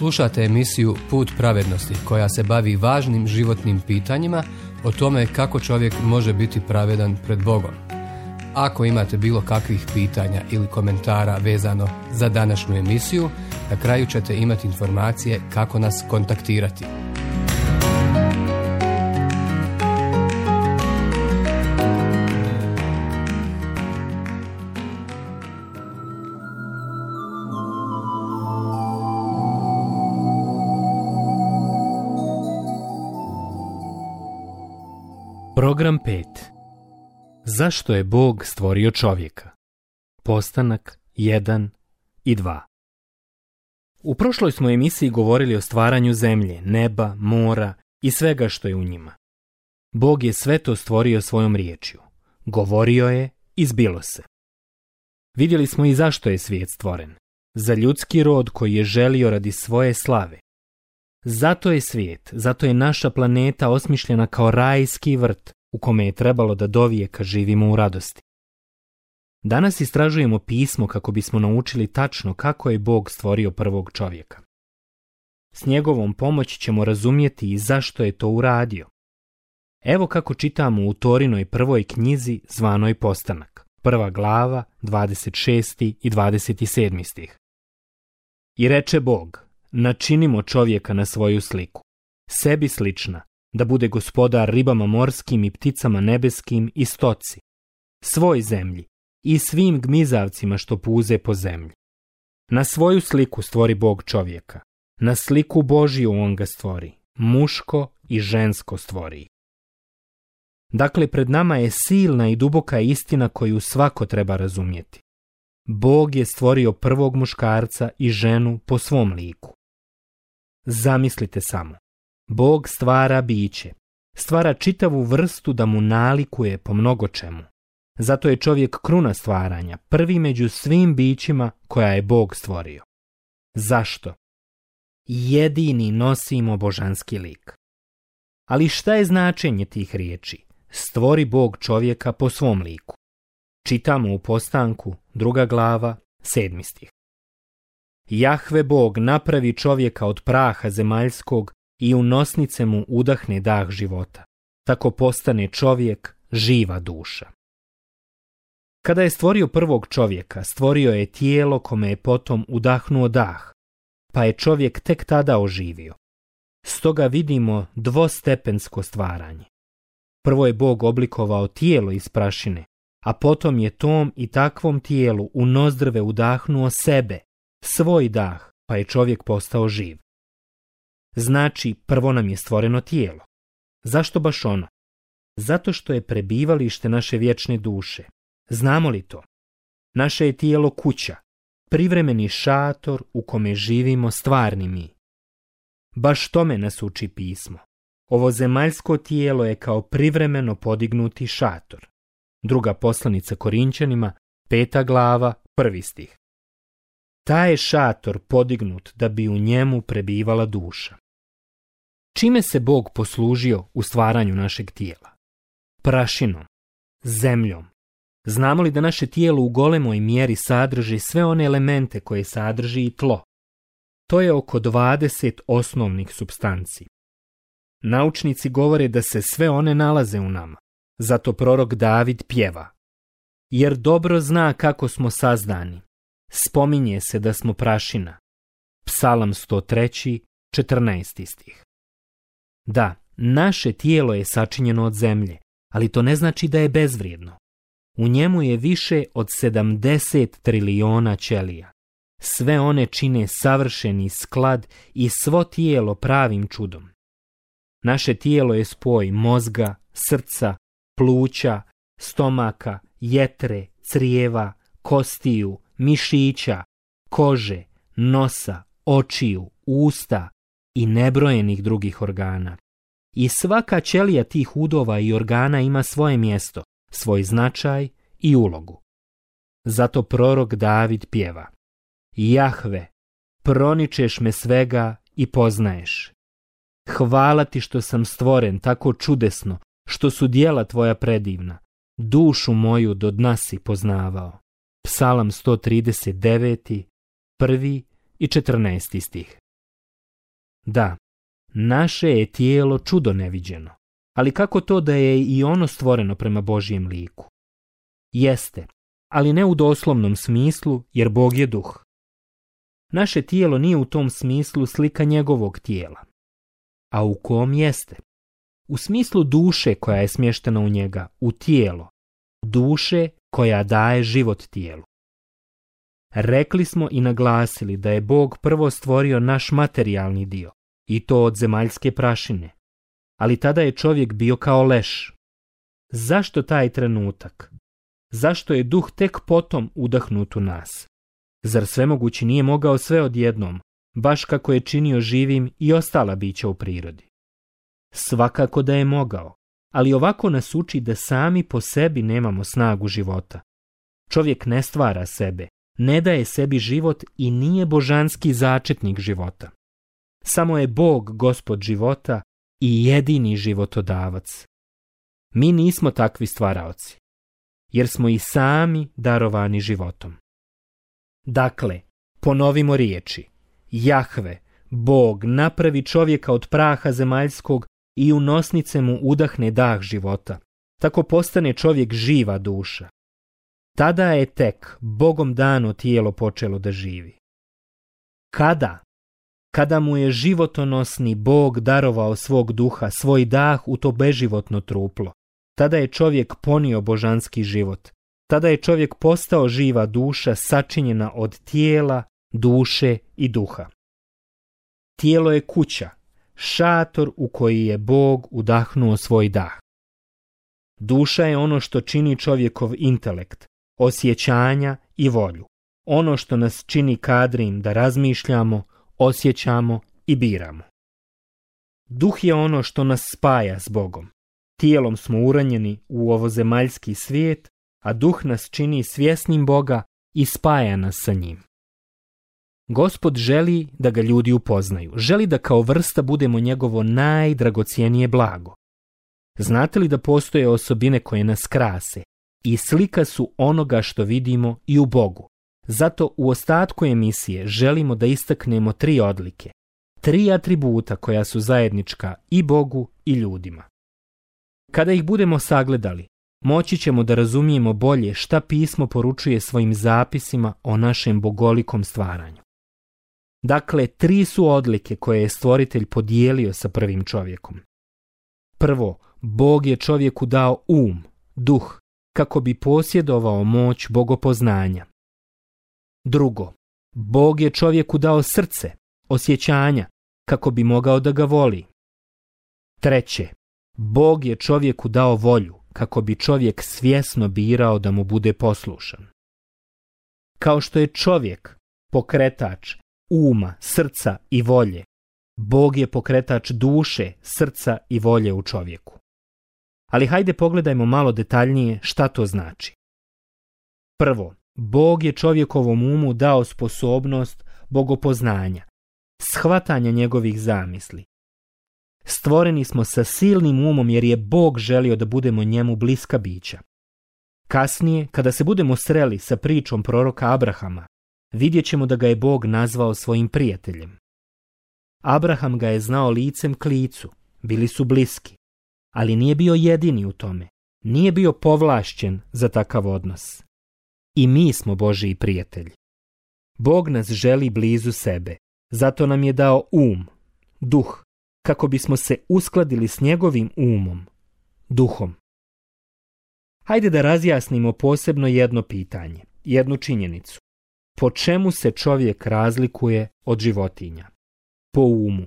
Slušate emisiju Put pravednosti koja se bavi važnim životnim pitanjima o tome kako čovjek može biti pravedan pred Bogom. Ako imate bilo kakvih pitanja ili komentara vezano za današnju emisiju, na kraju ćete imati informacije kako nas kontaktirati. Program 5. Zašto je Bog stvorio čovjeka? Postanak 1 i 2. U prošloj smo emisiji govorili o stvaranju zemlje, neba, mora i svega što je u njima. Bog je sve to stvorio svojom riječju. Govorio je i zbilo se. Vidjeli smo i zašto je svijet stvoren. Za ljudski rod koji je želio radi svoje slave. Zato je svijet, zato je naša planeta osmišljena kao rajski vrt u kome je trebalo da dovijeka živimo u radosti. Danas istražujemo pismo kako bismo naučili tačno kako je Bog stvorio prvog čovjeka. S njegovom pomoći ćemo razumjeti i zašto je to uradio. Evo kako čitamo u Torinoj prvoj knjizi zvanoj Postanak, 1. glava, 26. i 27. stih. I reče Bog: načinimo čovjeka na svoju sliku, sebi slična, da bude gospodar ribama morskim i pticama nebeskim i stoci, svoj zemlji i svim gmizavcima što puze po zemlji. Na svoju sliku stvori Bog čovjeka, na sliku Božiju on ga stvori, muško i žensko stvori. Dakle, pred nama je silna i duboka istina koju svako treba razumjeti. Bog je stvorio prvog muškarca i ženu po svom liku. Zamislite samo, Bog stvara biće, stvara čitavu vrstu da mu nalikuje po mnogo čemu. Zato je čovjek kruna stvaranja, prvi među svim bićima koja je Bog stvorio. Zašto? Jedini nosimo božanski lik. Ali šta je značenje tih riječi? Stvori Bog čovjeka po svom liku. Čitamo u Postanku, 2. glava, 7. stih. Jahve Bog napravi čovjeka od praha zemaljskog i u nosnice mu udahne dah života. Tako postane čovjek živa duša. Kada je stvorio prvog čovjeka, stvorio je tijelo kome je potom udahnuo dah, pa je čovjek tek tada oživio. Stoga vidimo dvostepensko stvaranje. Prvo je Bog oblikovao tijelo iz prašine, a potom je tom i takvom tijelu u nozdrve udahnuo sebe, svoj dah, pa je čovjek postao živ. Znači, prvo nam je stvoreno tijelo. Zašto baš ono? Zato što je prebivalište naše vječne duše. Znamo li to? Naše je tijelo kuća, privremeni šator u kome živimo stvarni mi. Baš tome nas uči pismo. Ovo zemaljsko tijelo je kao privremeno podignuti šator. Druga poslanica Korinćanima, 5. glava, 1. stih. Taj je šator podignut da bi u njemu prebivala duša. Čime se Bog poslužio u stvaranju našeg tijela? Prašinom, zemljom. Znamo li da naše tijelo u golemoj mjeri sadrži sve one elemente koje sadrži i tlo? To je oko 20 osnovnih supstanci. Naučnici govore da se sve one nalaze u nama. Zato prorok David pjeva: jer dobro zna kako smo sazdani. Spominje se da smo prašina. Psalam 103, 14. stih. Da, naše tijelo je sačinjeno od zemlje, ali to ne znači da je bezvrijedno. U njemu je više od 70 triliona ćelija. Sve one čine savršeni sklad i svo tijelo pravim čudom. Naše tijelo je spoj mozga, srca, pluća, stomaka, jetre, crijeva, kostiju, mišića, kože, nosa, očiju, usta i nebrojenih drugih organa. I svaka ćelija tih udova i organa ima svoje mjesto, svoj značaj i ulogu. Zato prorok David pjeva: Jahve, proničeš me svega i poznaješ. Hvala ti što sam stvoren tako čudesno, što su djela tvoja predivna. Dušu moju do dna si poznavao. Psalam 139, 1. i 14. stih. Da, naše je tijelo čudo neviđeno, ali kako to da je i ono stvoreno prema Božjem liku? Jeste, ali ne u doslovnom smislu, jer Bog je duh. Naše tijelo nije u tom smislu slika njegovog tijela. A u kom jeste? U smislu duše koja je smještena u njega, u tijelo, duše koja daje život tijelu. Rekli smo i naglasili da je Bog prvo stvorio naš materijalni dio, i to od zemaljske prašine, ali tada je čovjek bio kao leš. Zašto taj trenutak? Zašto je duh tek potom udahnut u nas? Zar svemogući nije mogao sve odjednom, baš kako je činio živim i ostala bića u prirodi? Svakako da je mogao, ali ovako nas uči da sami po sebi nemamo snagu života. Čovjek ne stvara sebe, ne daje sebi život i nije božanski začetnik života. Samo je Bog gospod života i jedini životodavac. Mi nismo takvi stvaraoci, jer smo i sami darovani životom. Dakle, ponovimo riječi. Jahve, Bog, napravi čovjeka od praha zemaljskog i u nosnice mu udahne dah života. Tako postane čovjek živa duša. Tada je tek Bogom dano tijelo počelo da živi. Kada? Kada mu je životonosni Bog darovao svog duha, svoj dah u to beživotno truplo. Tada je čovjek ponio božanski život. Tada je čovjek postao živa duša sačinjena od tijela, duše i duha. Tijelo je kuća, šator u koji je Bog udahnuo svoj dah. Duša je ono što čini čovjekov intelekt, osjećanja i volju. Ono što nas čini kadrim da razmišljamo, osjećamo i biramo. Duh je ono što nas spaja s Bogom. Tijelom smo uranjeni u ovozemaljski svijet, a duh nas čini svjesnim Boga i spaja nas sa njim. Gospod želi da ga ljudi upoznaju. Želi da kao vrsta budemo njegovo najdragocijenije blago. Znate li da postoje osobine koje nas krase i slika su onoga što vidimo i u Bogu? Zato u ostatku emisije želimo da istaknemo 3 odlike, 3 atributa koja su zajednička i Bogu i ljudima. Kada ih budemo sagledali, moći ćemo da razumijemo bolje šta pismo poručuje svojim zapisima o našem bogolikom stvaranju. Dakle, 3 su odlike koje je stvoritelj podijelio sa prvim čovjekom. Prvo, Bog je čovjeku dao duh, kako bi posjedovao moć bogopoznanja. Drugo, Bog je čovjeku dao srce, osjećanja, kako bi mogao da ga voli. Treće, Bog je čovjeku dao volju, kako bi čovjek svjesno birao da mu bude poslušan. Kao što je čovjek pokretač uma, srca i volje, Bog je pokretač duše, srca i volje u čovjeku. Ali hajde pogledajmo malo detaljnije šta to znači. Prvo, Bog je čovjekovom umu dao sposobnost bogopoznanja, shvatanja njegovih zamisli. Stvoreni smo sa silnim umom jer je Bog želio da budemo njemu bliska bića. Kasnije, kada se budemo sreli sa pričom proroka Abrahama, vidjet ćemo da ga je Bog nazvao svojim prijateljem. Abraham ga je znao licem k licu, bili su bliski, ali nije bio jedini u tome, nije bio povlašćen za takav odnos. I mi smo Božji prijatelji. Bog nas želi blizu sebe, zato nam je dao duh, kako bismo se uskladili s njegovim umom, duhom. Hajde da razjasnimo posebno jedno pitanje, jednu činjenicu. Po čemu se čovjek razlikuje od životinja? Po umu.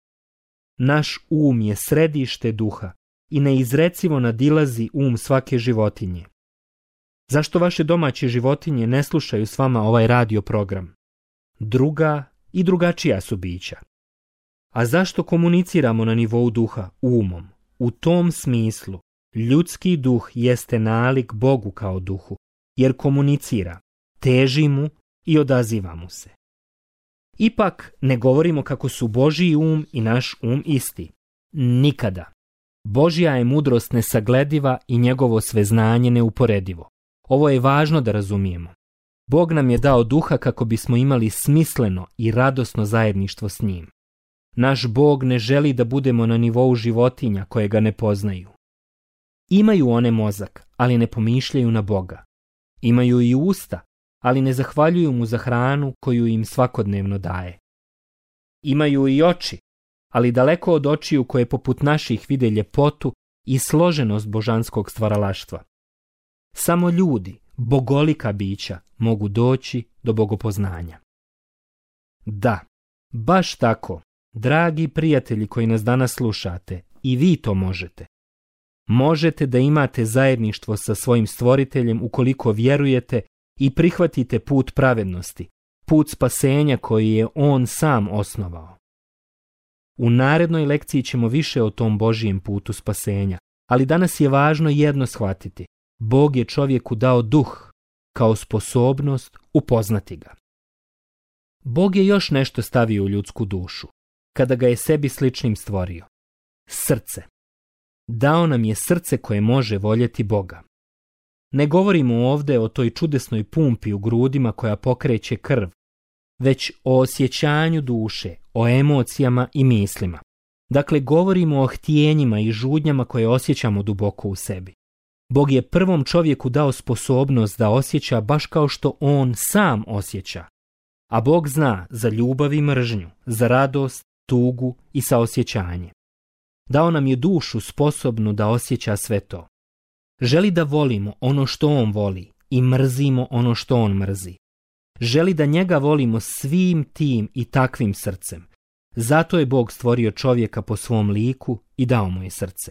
Naš je središte duha i neizrecivo nadilazi svake životinje. Zašto vaše domaće životinje ne slušaju s vama ovaj radio program? Druga i drugačija su bića. A zašto komuniciramo na nivou duha umom? U tom smislu, ljudski duh jeste nalik Bogu kao duhu, jer komunicira, teži mu i odaziva mu se. Ipak ne govorimo kako su Božji i naš isti. Nikada. Božja je mudrost nesaglediva i njegovo sveznanje neuporedivo. Ovo je važno da razumijemo. Bog nam je dao duha kako bismo imali smisleno i radosno zajedništvo s njim. Naš Bog ne želi da budemo na nivou životinja koje ga ne poznaju. Imaju one mozak, ali ne pomišljaju na Boga. Imaju i usta, ali ne zahvaljuju mu za hranu koju im svakodnevno daje. Imaju i oči, ali daleko od očiju koje poput naših vide ljepotu i složenost božanskog stvaralaštva. Samo ljudi, bogolika bića, mogu doći do bogopoznanja. Da, baš tako, dragi prijatelji koji nas danas slušate, i vi to možete. Možete da imate zajedništvo sa svojim stvoriteljem ukoliko vjerujete i prihvatite put pravednosti, put spasenja koji je on sam osnovao. U narednoj lekciji ćemo više o tom Božijem putu spasenja, ali danas je važno jedno shvatiti. Bog je čovjeku dao duh kao sposobnost upoznati ga. Bog je još nešto stavio u ljudsku dušu, kada ga je sebi sličnim stvorio. Srce. Dao nam je srce koje može voljeti Boga. Ne govorimo ovdje o toj čudesnoj pumpi u grudima koja pokreće krv, već o osjećanju duše, o emocijama i mislima. Dakle, govorimo o htjenjima i žudnjama koje osjećamo duboko u sebi. Bog je prvom čovjeku dao sposobnost da osjeća baš kao što on sam osjeća. A Bog zna za ljubav i mržnju, za radost, tugu i saosjećanje. Dao nam je dušu sposobnu da osjeća sve to. Želi da volimo ono što on voli i mrzimo ono što on mrzi. Želi da njega volimo svim tim i takvim srcem. Zato je Bog stvorio čovjeka po svom liku i dao mu je srce.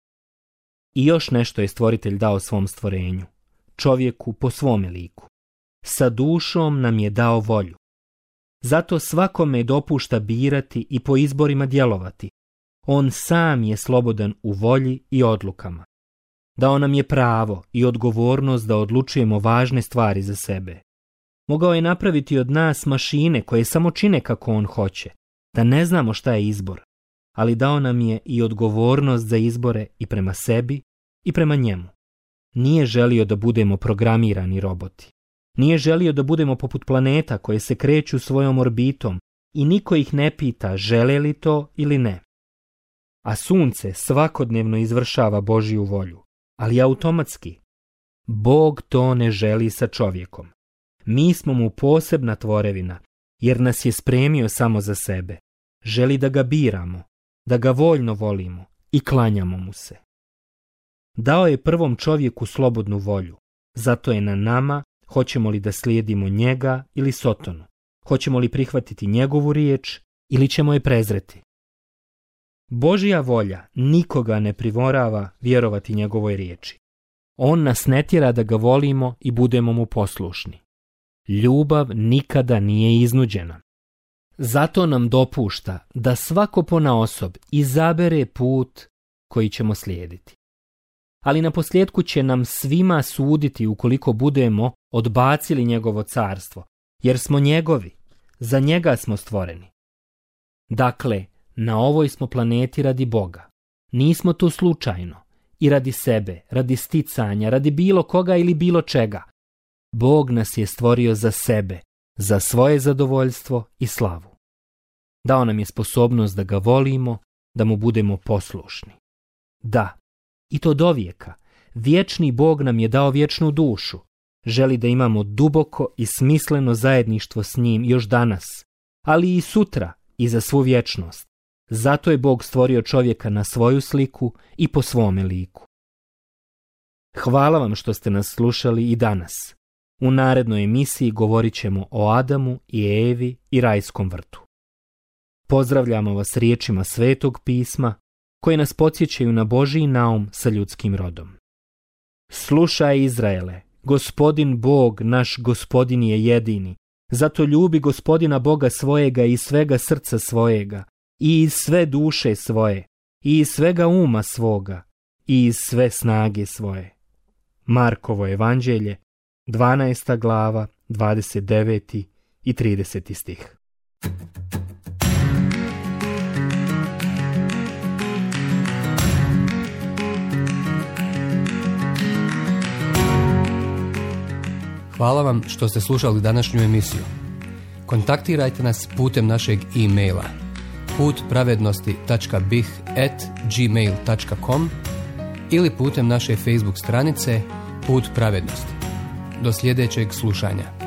I još nešto je stvoritelj dao svom stvorenju, čovjeku po svome liku. Sa dušom nam je dao volju. Zato svakome dopušta birati i po izborima djelovati. On sam je slobodan u volji i odlukama. Dao nam je pravo i odgovornost da odlučujemo važne stvari za sebe. Mogao je napraviti od nas mašine koje samo čine kako on hoće, da ne znamo šta je izbor, ali dao nam je i odgovornost za izbore i prema sebi i prema njemu. Nije želio da budemo programirani roboti. Nije želio da budemo poput planeta koje se kreću svojom orbitom i niko ih ne pita žele li to ili ne. A sunce svakodnevno izvršava Božju volju, ali automatski. Bog to ne želi sa čovjekom. Mi smo mu posebna tvorevina, jer nas je spremio samo za sebe. Želi da ga biramo, da ga voljno volimo i klanjamo mu se. Dao je prvom čovjeku slobodnu volju, zato je na nama hoćemo li da slijedimo njega ili Sotonu, hoćemo li prihvatiti njegovu riječ ili ćemo je prezreti. Božja volja nikoga ne privorava vjerovati njegovoj riječi. On nas ne tjera da ga volimo i budemo mu poslušni. Ljubav nikada nije iznuđena. Zato nam dopušta da svako ponaosob izabere put koji ćemo slijediti. Ali na posljedku će nam svima suditi ukoliko budemo odbacili njegovo carstvo, jer smo njegovi, za njega smo stvoreni. Dakle, na ovoj smo planeti radi Boga. Nismo tu slučajno i radi sebe, radi sticanja, radi bilo koga ili bilo čega. Bog nas je stvorio za sebe, za svoje zadovoljstvo i slavu. Dao nam je sposobnost da ga volimo, da mu budemo poslušni. Da, i to dovijeka. Vječni Bog nam je dao vječnu dušu. Želi da imamo duboko i smisleno zajedništvo s njim još danas, ali i sutra i za svu vječnost. Zato je Bog stvorio čovjeka na svoju sliku i po svome liku. Hvala vam što ste nas slušali i danas. U narednoj emisiji govorit ćemo o Adamu i Evi i rajskom vrtu. Pozdravljamo vas riječima Svetog pisma koje nas podsjećaju na Božji naum sa ljudskim rodom. Slušaj Izraele, Gospodin Bog naš Gospodin je jedini, zato ljubi Gospodina Boga svojega iz svega srca svojega, i iz sve duše svoje, i iz svega uma svoga, i iz sve snage svoje. Markovo evanđelje, 12. glava, 29. i 30. stih. Hvala vam što ste slušali današnju emisiju. Kontaktirajte nas putem našeg e-maila putpravednosti.bih@gmail.com ili putem naše Facebook stranice Put pravednosti. Do sljedećeg slušanja.